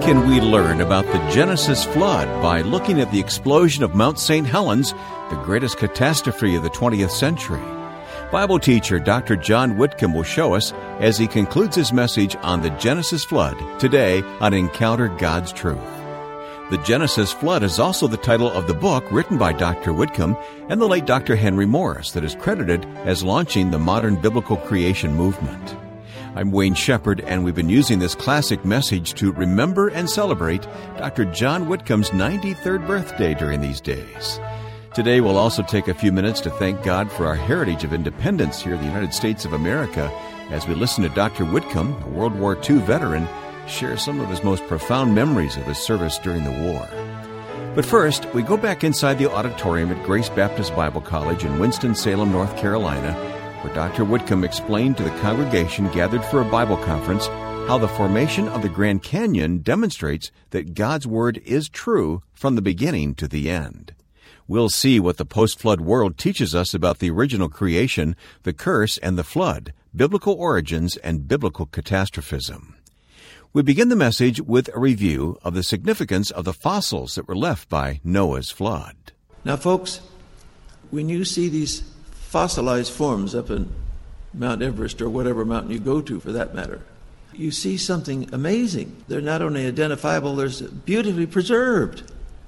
can we learn about the Genesis flood by looking at the explosion of Mount St. Helens, the greatest catastrophe of the 20th century? Bible teacher Dr. John Whitcomb will show us as he concludes his message on the Genesis flood today on Encounter God's Truth. The Genesis flood is also the title of the book written by Dr. Whitcomb and the late Dr. Henry Morris that is credited as launching the modern biblical creation movement. I'm Wayne Shepherd, and we've been using this classic message to remember and celebrate Dr. John Whitcomb's 93rd birthday during these days. Today, we'll also take a few minutes to thank God for our heritage of independence here in the United States of America as we listen to Dr. Whitcomb, a World War II veteran, share some of his most profound memories of his service during the war. But first, we go back inside the auditorium at Grace Baptist Bible College in Winston-Salem, North Carolina, where Dr. Whitcomb explained to the congregation gathered for a Bible conference how the formation of the Grand Canyon demonstrates that God's Word is true from the beginning to the end. We'll see what the post-flood world teaches us about the original creation, the curse, and the flood, biblical origins, and biblical catastrophism. We begin the message with a review of the significance of the fossils that were left by Noah's flood. Now, folks, when you see these fossilized forms up in Mount Everest or whatever mountain you go to for that matter, you see something amazing. They're not only identifiable, they're beautifully preserved.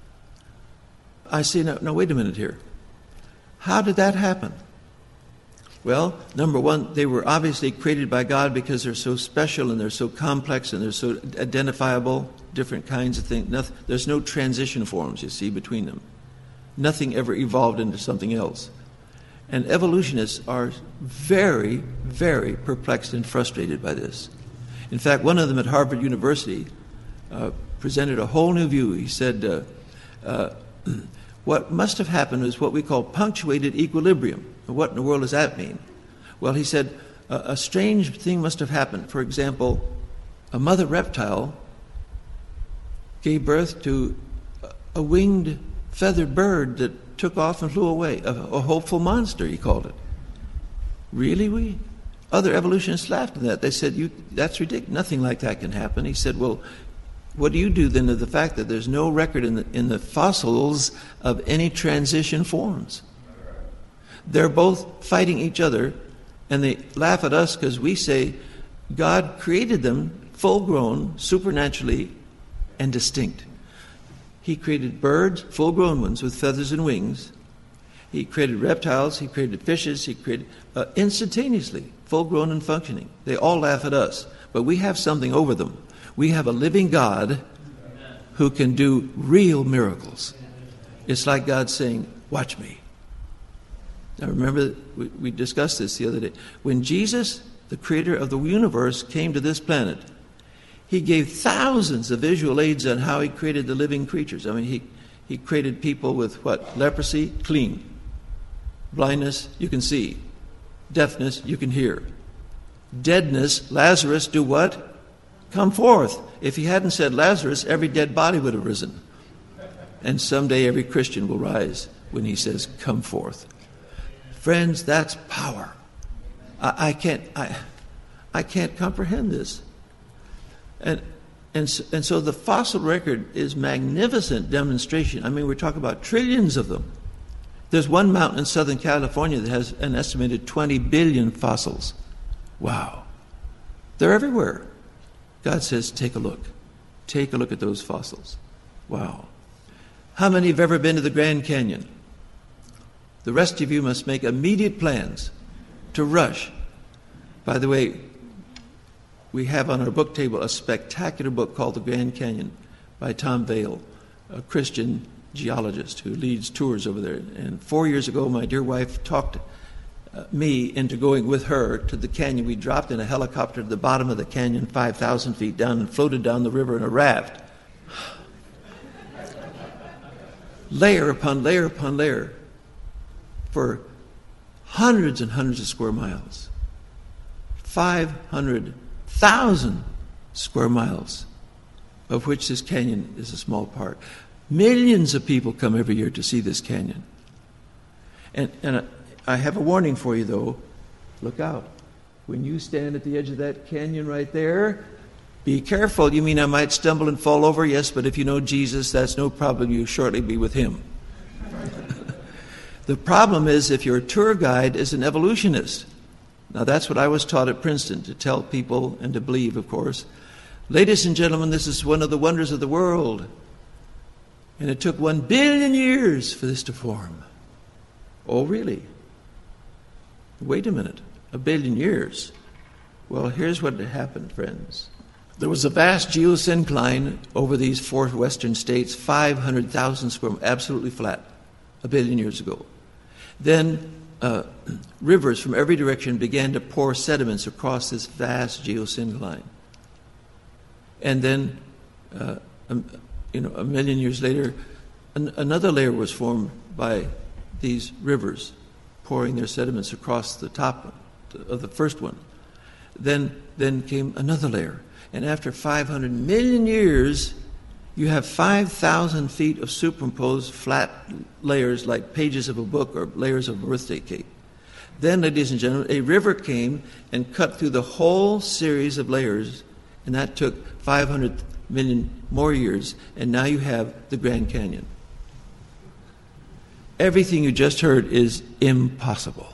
I say, no, wait a minute here. How did that happen? Well, number one, they were obviously created by God because they're so special and they're so complex and they're so identifiable, different kinds of things. There's no transition forms, you see, between them. Nothing ever evolved into something else. And evolutionists are very, very perplexed and frustrated by this. In fact, one of them at Harvard University presented a whole new view. He said, what must have happened is what we call punctuated equilibrium. What in the world does that mean? Well, he said, a strange thing must have happened. For example, a mother reptile gave birth to a winged feathered bird that took off and flew away. A hopeful monster, he called it. Really? Other evolutionists laughed at that. They said, that's ridiculous. Nothing like that can happen. He said, well, what do you do then to the fact that there's no record in the fossils of any transition forms? They're both fighting each other, and they laugh at us because we say God created them full-grown, supernaturally, and distinct. He created birds, full-grown ones, with feathers and wings. He created reptiles. He created fishes. He created instantaneously, full-grown and functioning. They all laugh at us, but we have something over them. We have a living God who can do real miracles. It's like God saying, watch me. Now remember, we discussed this the other day. When Jesus, the creator of the universe, came to this planet, he gave thousands of visual aids on how he created the living creatures. I mean, he created people with what? Leprosy, clean. Blindness, you can see. Deafness, you can hear. Deadness, Lazarus, do what? Come forth. If he hadn't said Lazarus, every dead body would have risen. And someday every Christian will rise when he says, come forth. Friends, that's power. I can't comprehend this. And so the fossil record is magnificent demonstration. I mean, we're talking about trillions of them. There's one mountain in Southern California that has an estimated 20 billion fossils. Wow. They're everywhere. God says, take a look. Take a look at those fossils. Wow. How many have ever been to the Grand Canyon? The rest of you must make immediate plans to rush. By the way, we have on our book table a spectacular book called The Grand Canyon by Tom Vail, a Christian geologist who leads tours over there. And 4 years ago, my dear wife talked me into going with her to the canyon. We dropped in a helicopter to the bottom of the canyon, 5,000 feet down, and floated down the river in a raft. Layer upon layer upon layer for hundreds and hundreds of square miles. 500,000 square miles, of which this canyon is a small part. Millions of people come every year to see this canyon. And I have a warning for you, though. Look out. When you stand at the edge of that canyon right there, Be careful. You mean I might stumble and fall over? Yes, but if you know Jesus, that's no problem. You'll shortly be with him. The problem is if your tour guide is an evolutionist. Now, that's what I was taught at Princeton, to tell people and to believe, of course. Ladies and gentlemen, this is one of the wonders of the world. And it took 1 billion years for this to form. Oh, really? Wait a minute. 1 billion years? Well, here's what happened, friends. There was a vast geosyncline over these 4 western states, 500,000 square miles, absolutely flat, 1 billion years ago. Then rivers from every direction began to pour sediments across this vast geosyncline. And then, 1 million years later, another layer was formed by these rivers pouring their sediments across the top of the first one. Then came another layer. And after 500 million years, you have 5,000 feet of superimposed flat layers like pages of a book or layers of a birthday cake. Then, ladies and gentlemen, a river came and cut through the whole series of layers, and that took 500 million more years, and now you have the Grand Canyon. Everything you just heard is impossible.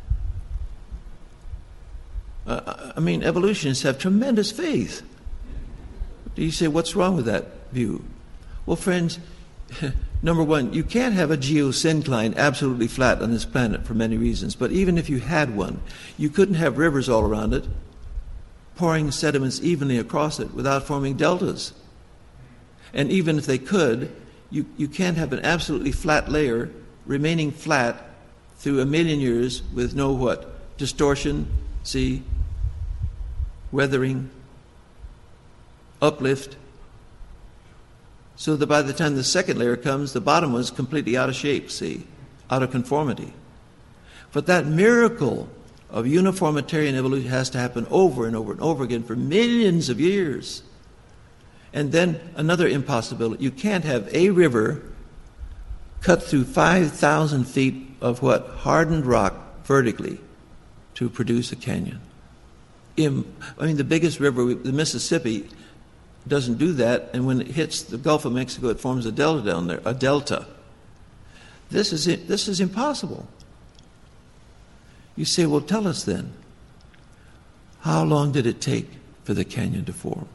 Evolutionists have tremendous faith. You say, what's wrong with that view? Well, friends, number one, you can't have a geosyncline absolutely flat on this planet for many reasons. But even if you had one, you couldn't have rivers all around it, pouring sediments evenly across it without forming deltas. And even if they could, you can't have an absolutely flat layer remaining flat through 1 million years with no what? Distortion, see, weathering, uplift, so that by the time the second layer comes, the bottom one's completely out of shape, see, out of conformity. But that miracle of uniformitarian evolution has to happen over and over and over again for millions of years. And then another impossibility. You can't have a river cut through 5,000 feet of what? Hardened rock vertically to produce a canyon. The biggest river, the Mississippi, doesn't do that, and when it hits the Gulf of Mexico, it forms a delta down there, a delta. This is impossible. You say, well, tell us then, how long did it take for the canyon to form?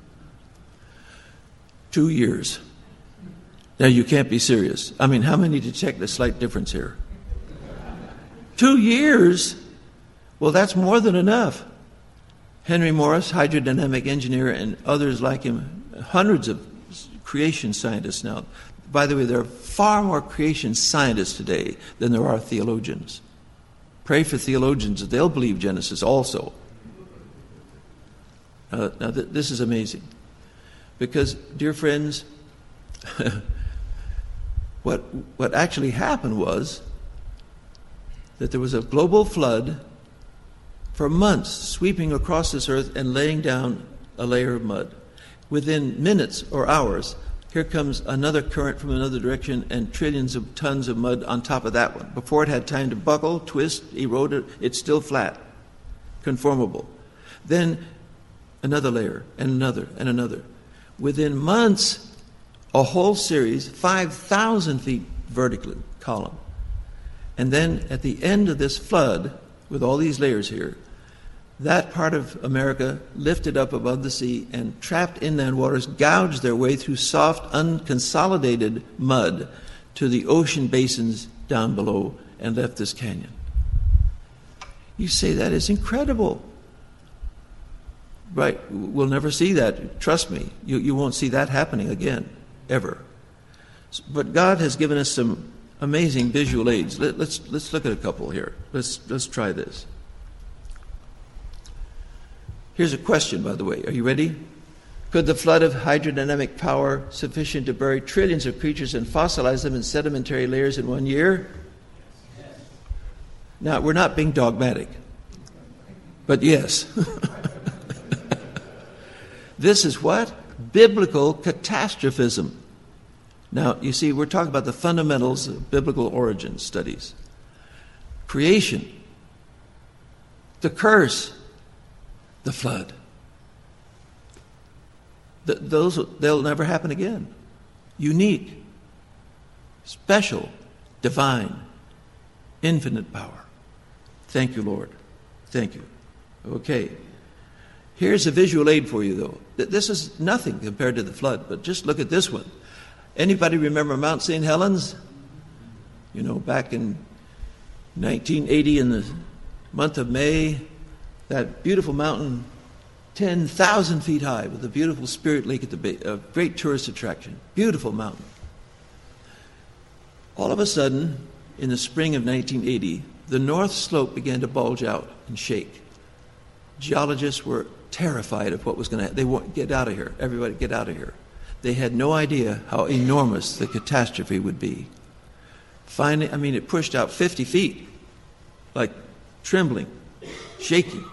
2 years. Now, you can't be serious. How many detect a slight difference here? 2 years? Well, that's more than enough. Henry Morris, hydrodynamic engineer, and others like him, hundreds of creation scientists now. By the way, there are far more creation scientists today than there are theologians. Pray for theologians, they'll believe Genesis also. This is amazing. Because, dear friends, what actually happened was that there was a global flood for months, sweeping across this earth and laying down a layer of mud. Within minutes or hours, here comes another current from another direction and trillions of tons of mud on top of that one. Before it had time to buckle, twist, erode, it's still flat, conformable. Then another layer and another and another. Within months, a whole series, 5,000 feet vertically, column. And then at the end of this flood, with all these layers here, that part of America lifted up above the sea and trapped inland waters gouged their way through soft, unconsolidated mud to the ocean basins down below and left this canyon. You say that is incredible. Right, we'll never see that. Trust me, you won't see that happening again, ever. But God has given us some amazing visual aids. Let's look at a couple here. Let's try this. Here's a question, by the way. Are you ready? Could the flood of hydrodynamic power sufficient to bury trillions of creatures and fossilize them in sedimentary layers in 1 year? Yes. Now, we're not being dogmatic, but yes. This is what? Biblical catastrophism. Now, you see, we're talking about the fundamentals of biblical origin studies. Creation, the curse, the flood. They'll never happen again. Unique, special, divine, infinite power. Thank you, Lord. Thank you. Okay. Here's a visual aid for you, though. This is nothing compared to the flood, but just look at this one. Anybody remember Mount St. Helens? You know, back in 1980 in the month of May, that beautiful mountain, 10,000 feet high, with a beautiful Spirit Lake at the base, a great tourist attraction. Beautiful mountain. All of a sudden, in the spring of 1980, the north slope began to bulge out and shake. Geologists were terrified of what was going to happen. They wanted, get out of here. Everybody get out of here. They had no idea how enormous the catastrophe would be. Finally, it pushed out 50 feet, like trembling, shaking.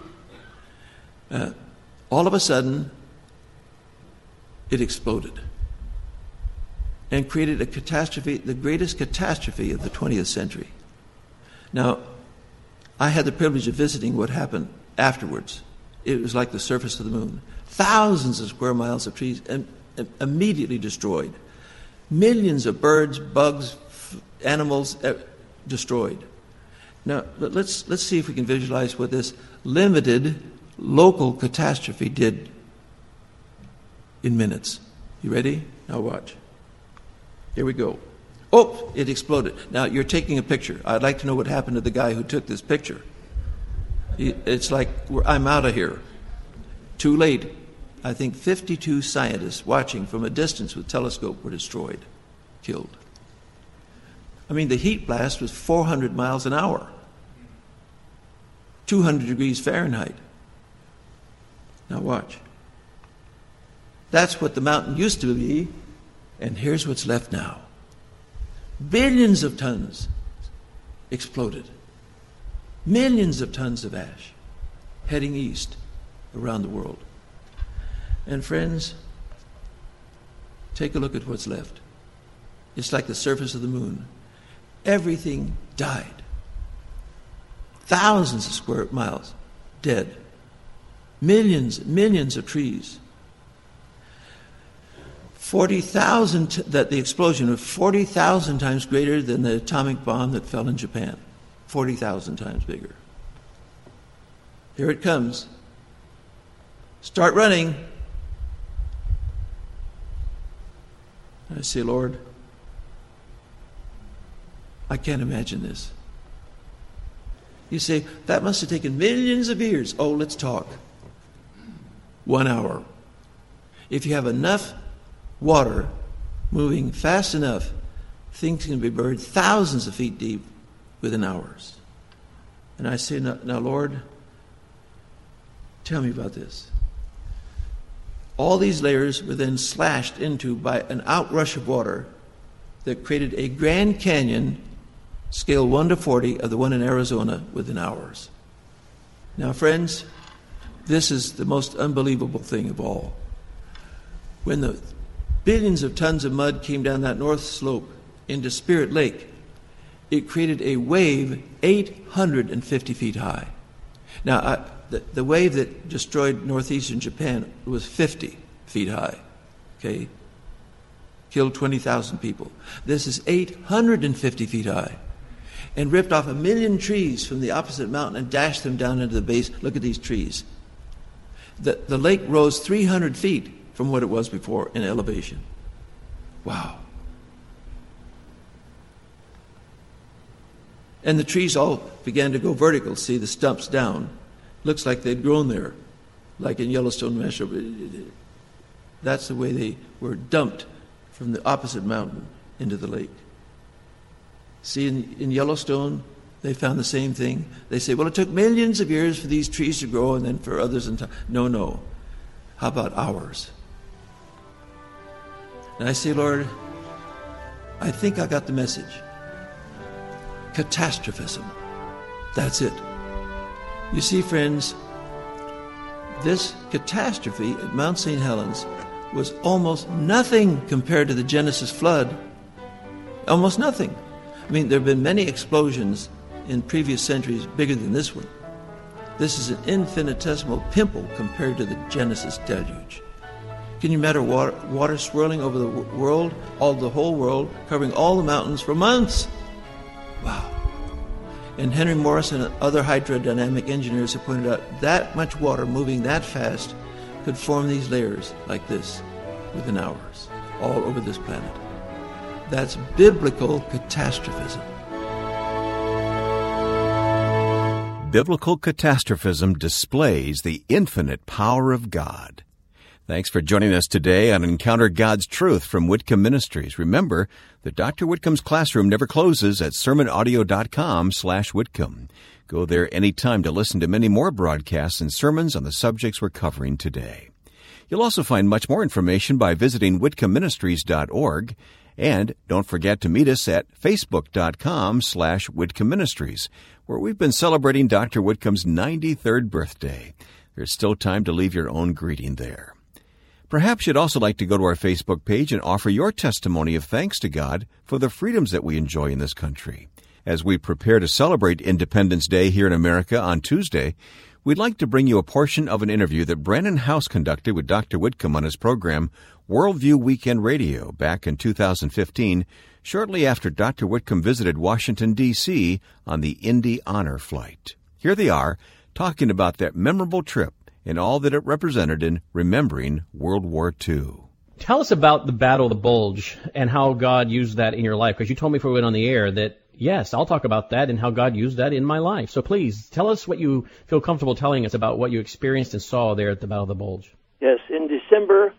All of a sudden, it exploded and created a catastrophe, the greatest catastrophe of the 20th century. Now, I had the privilege of visiting what happened afterwards. It was like the surface of the moon. Thousands of square miles of trees immediately destroyed. Millions of birds, bugs, animals destroyed. Now, let's see if we can visualize what this limited local catastrophe did in minutes. You ready? Now watch. Here we go. Oh, it exploded. Now, you're taking a picture. I'd like to know what happened to the guy who took this picture. It's like, I'm out of here. Too late. I think 52 scientists watching from a distance with telescope were destroyed, killed. The heat blast was 400 miles an hour, 200 degrees Fahrenheit. Now watch. That's what the mountain used to be, and here's what's left now. Billions of tons exploded. Millions of tons of ash heading east around the world. And friends, take a look at what's left. It's like the surface of the moon. Everything died. Thousands of square miles dead. Millions of trees. 40,000, that the explosion was 40,000 times greater than the atomic bomb that fell in Japan. 40,000 times bigger. Here it comes. Start running. I say, Lord, I can't imagine this. You say, that must have taken millions of years. Oh, let's talk. 1 hour. If you have enough water moving fast enough, things can be buried thousands of feet deep within hours. And I say, now, Lord, tell me about this. All these layers were then slashed into by an outrush of water that created a Grand Canyon, scale 1 to 40, of the one in Arizona within hours. Now, friends, this is the most unbelievable thing of all. When the billions of tons of mud came down that north slope into Spirit Lake, it created a wave 850 feet high. Now, the wave that destroyed northeastern Japan was 50 feet high, okay? Killed 20,000 people. This is 850 feet high, and ripped off 1 million trees from the opposite mountain and dashed them down into the base. Look at these trees. The lake rose 300 feet from what it was before in elevation. Wow. And the trees all began to go vertical. See the stumps down. Looks like they'd grown there, like in Yellowstone National. That's the way they were dumped from the opposite mountain into the lake. See, in Yellowstone, they found the same thing. They say, well, it took millions of years for these trees to grow and then for others in time. No. How about ours? And I say, Lord, I think I got the message. Catastrophism. That's it. You see, friends, this catastrophe at Mount St. Helens was almost nothing compared to the Genesis flood. Almost nothing. There have been many explosions in previous centuries bigger than this one. This is an infinitesimal pimple compared to the Genesis deluge. Can you imagine water swirling over the world, the whole world, covering all the mountains for months? Wow. And Henry Morris and other hydrodynamic engineers have pointed out that much water moving that fast could form these layers like this within hours, all over this planet. That's biblical catastrophism. Biblical catastrophism displays the infinite power of God. Thanks for joining us today on Encounter God's Truth from Whitcomb Ministries. Remember that Dr. Whitcomb's classroom never closes at sermonaudio.com/Whitcomb. Go there anytime to listen to many more broadcasts and sermons on the subjects we're covering today. You'll also find much more information by visiting whitcombministries.org. And don't forget to meet us at facebook.com/Whitcomb Ministries, where we've been celebrating Dr. Whitcomb's 93rd birthday. There's still time to leave your own greeting there. Perhaps you'd also like to go to our Facebook page and offer your testimony of thanks to God for the freedoms that we enjoy in this country. As we prepare to celebrate Independence Day here in America on Tuesday, we'd like to bring you a portion of an interview that Brandon House conducted with Dr. Whitcomb on his program Worldview Weekend Radio back in 2015, shortly after Dr. Whitcomb visited Washington, D.C. on the Indy Honor Flight. Here they are, talking about that memorable trip and all that it represented in remembering World War II. Tell us about the Battle of the Bulge and how God used that in your life, because you told me before we went on the air that, yes, I'll talk about that and how God used that in my life. So please, tell us what you feel comfortable telling us about what you experienced and saw there at the Battle of the Bulge. Yes, in December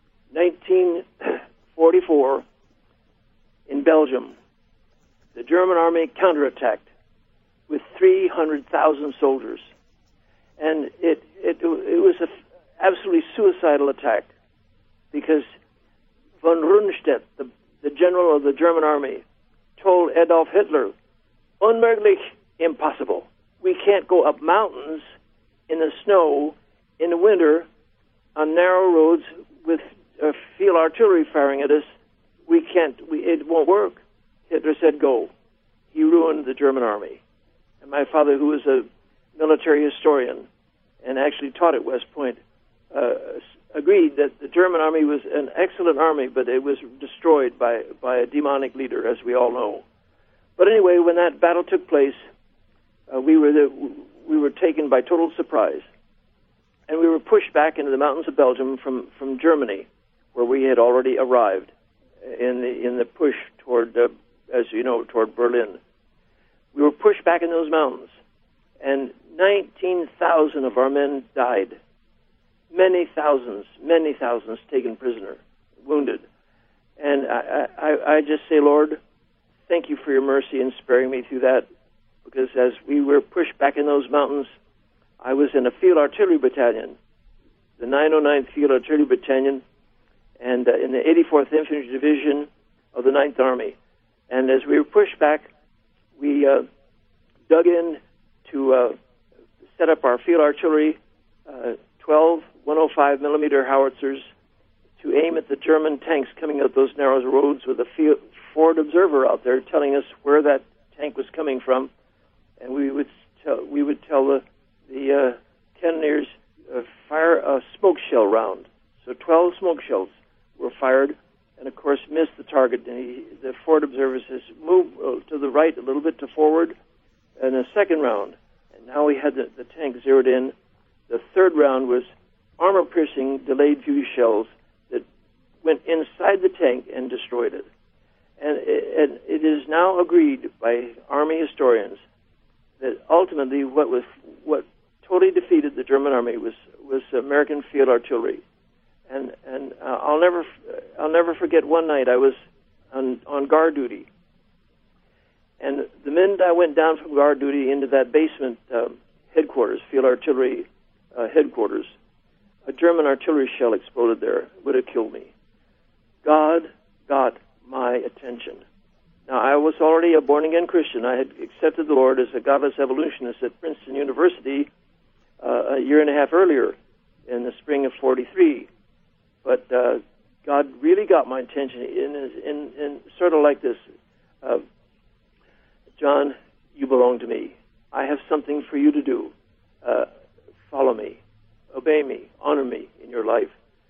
1944, in Belgium, the German army counterattacked with 300,000 soldiers. And it was an absolutely suicidal attack because von Rundstedt, the general of the German army, told Adolf Hitler, unmöglich, impossible. We can't go up mountains in the snow in the winter on narrow roads with field artillery firing at us. It won't work. Hitler said go. He ruined the German army. And my father, who was a military historian and actually taught at West Point, agreed that the German army was an excellent army, but it was destroyed by a demonic leader, as we all know. But anyway, when that battle took place, we were taken by total surprise, and we were pushed back into the mountains of Belgium from Germany, where we had already arrived in the push toward, as you know, toward Berlin. We were pushed back in those mountains, and 19,000 of our men died. Many thousands taken prisoner, wounded. And I just say, Lord, thank you for your mercy in sparing me through that, because as we were pushed back in those mountains, I was in a field artillery battalion, the 909th Field Artillery Battalion, and in the 84th Infantry Division of the 9th Army. And as we were pushed back, we dug in to set up our field artillery, 12 105 millimeter howitzers, to aim at the German tanks coming up those narrow roads, with a forward observer out there telling us where that tank was coming from, and we would tell the cannoneers fire a smoke shell round. So 12 smoke shells were fired, and of course missed the target. And the forward observer says, move to the right a little bit to forward, and a second round. And now we had the tank zeroed in. The third round was armor-piercing delayed fuse shells that went inside the tank and destroyed it. And it is now agreed by Army historians that ultimately what totally defeated the German Army was American field artillery. And I'll never forget one night I was on guard duty, and the minute I went down from guard duty into that basement headquarters, field artillery headquarters, a German artillery shell exploded there. It would have killed me. God got my attention. Now, I was already a born-again Christian. I had accepted the Lord as a godless evolutionist at Princeton University a year and a half earlier, in the spring of '43. But God really got my attention in sort of like this, John, you belong to me. I have something for you to do. Follow me, obey me, honor me in your life.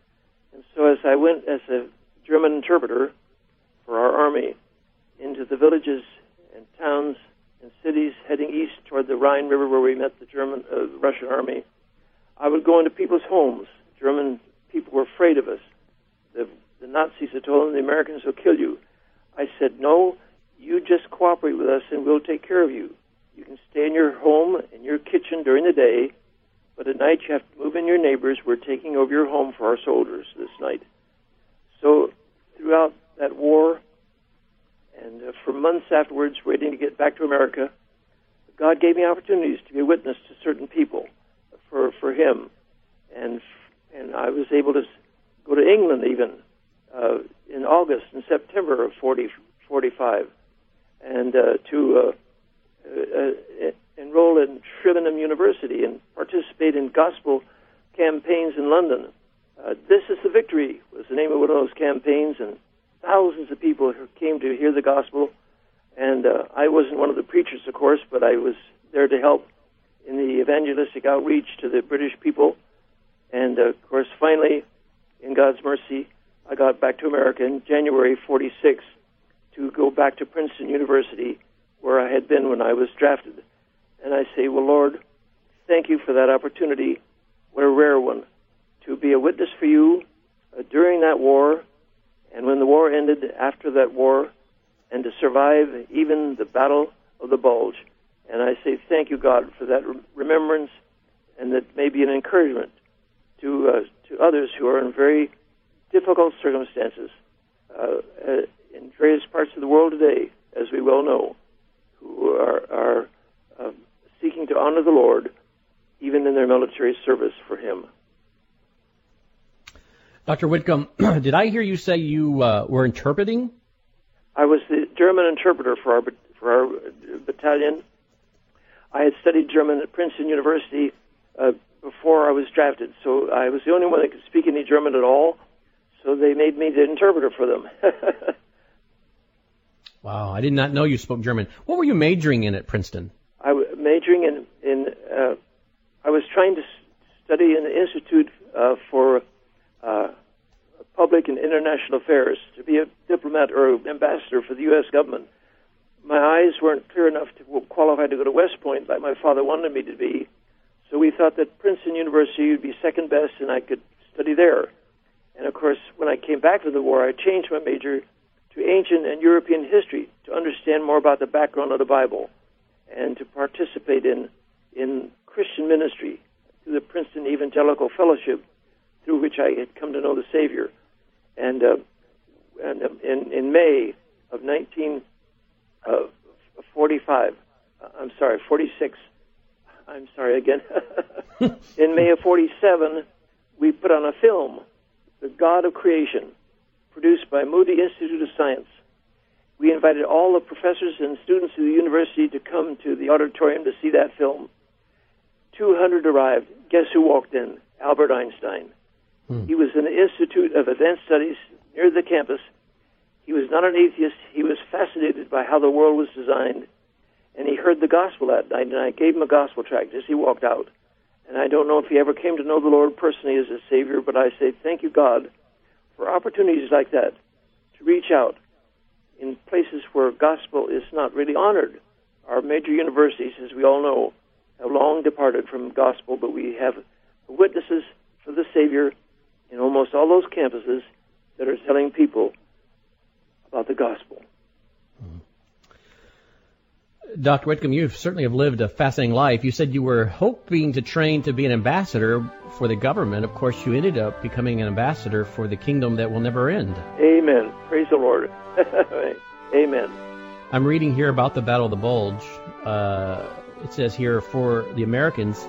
And so as I went as a German interpreter for our army into the villages and towns and cities heading east toward the Rhine River where we met the Russian army, I would go into people's homes. German people were afraid of us. The Nazis had told them the Americans will kill you. I said, no, you just cooperate with us and we'll take care of you. You can stay in your home, in your kitchen during the day, but at night you have to move in your neighbors. We're taking over your home for our soldiers this night. So throughout that war, and for months afterwards, waiting to get back to America, God gave me opportunities to be a witness to certain people for Him. And I was able to go to England even in August and September of 45, and to enroll in Shrivenham University and participate in gospel campaigns in London. This is the Victory was the name of one of those campaigns, and thousands of people came to hear the gospel. And I wasn't one of the preachers, of course, but I was there to help in the evangelistic outreach to the British people. And, of course, finally, in God's mercy, I got back to America in January 46 to go back to Princeton University, where I had been when I was drafted. And I say, well, Lord, thank you for that opportunity. What a rare one, to be a witness for you during that war, and when the war ended, after that war, and to survive even the Battle of the Bulge. And I say thank you, God, for that remembrance, and that may be an encouragement to others who are in very difficult circumstances in various parts of the world today, as we well know, who are seeking to honor the Lord, even in their military service for Him. Dr. Whitcomb, did I hear you say you were interpreting? I was the German interpreter for our battalion. I had studied German at Princeton University before I was drafted, so I was the only one that could speak any German at all, so they made me the interpreter for them. Wow, I did not know you spoke German. What were you majoring in at Princeton? I was majoring I was trying to study in the Institute for Public and International Affairs, to be a diplomat or ambassador for the U.S. government. My eyes weren't clear enough to qualify to go to West Point like my father wanted me to be, so we thought that Princeton University would be second best and I could study there. And of course, when I came back from the war, I changed my major to ancient and European history to understand more about the background of the Bible and to participate in Christian ministry through the Princeton Evangelical Fellowship, through which I had come to know the Savior. And in May of 46, I'm sorry again, in May of 47, we put on a film, The God of Creation, produced by Moody Institute of Science. We invited all the professors and students of the university to come to the auditorium to see that film. 200 arrived. Guess who walked in? Albert Einstein. He was in the Institute of Advanced Studies near the campus. He was not an atheist. He was fascinated by how the world was designed. And he heard the gospel that night, and I gave him a gospel tract as he walked out. And I don't know if he ever came to know the Lord personally as his Savior, but I say thank you, God, for opportunities like that to reach out in places where gospel is not really honored. Our major universities, as we all know, have long departed from gospel, but we have witnesses for the Savior in almost all those campuses that are telling people about the gospel. Dr. Whitcomb, you certainly have lived a fascinating life. You said you were hoping to train to be an ambassador for the government. Of course, you ended up becoming an ambassador for the kingdom that will never end. Amen. Praise the Lord. Amen. I'm reading here about the Battle of the Bulge. It says here, for the Americans,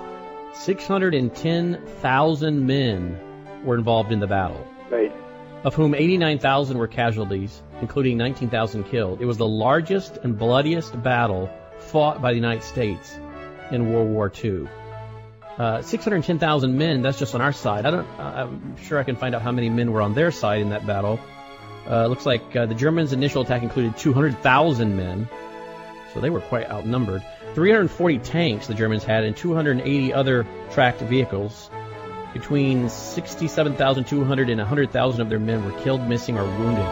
610,000 men were involved in the battle. Right. Of whom 89,000 were casualties, including 19,000 killed. It was the largest and bloodiest battle fought by the United States in World War II. 610,000 men, that's just on our side. I'm sure I can find out how many men were on their side in that battle. Looks like the Germans' initial attack included 200,000 men, so they were quite outnumbered. 340 tanks the Germans had, and 280 other tracked vehicles. between 67,200 and 100,000 of their men were killed, missing, or wounded.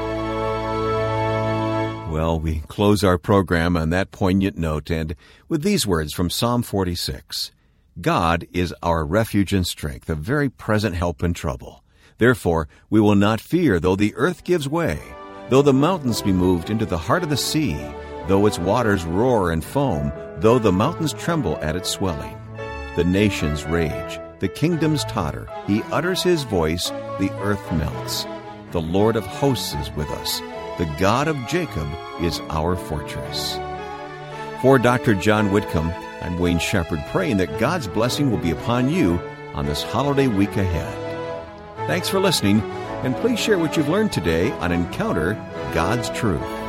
Well, we close our program on that poignant note and with these words from Psalm 46. God is our refuge and strength, a very present help in trouble. Therefore, we will not fear, though the earth gives way, though the mountains be moved into the heart of the sea, though its waters roar and foam, though the mountains tremble at its swelling. The nations rage, the kingdoms totter. He utters his voice, the earth melts. The Lord of hosts is with us. The God of Jacob is our fortress. For Dr. John Whitcomb, I'm Wayne Shepherd, praying that God's blessing will be upon you on this holiday week ahead. Thanks for listening, and please share what you've learned today on Encounter God's Truth.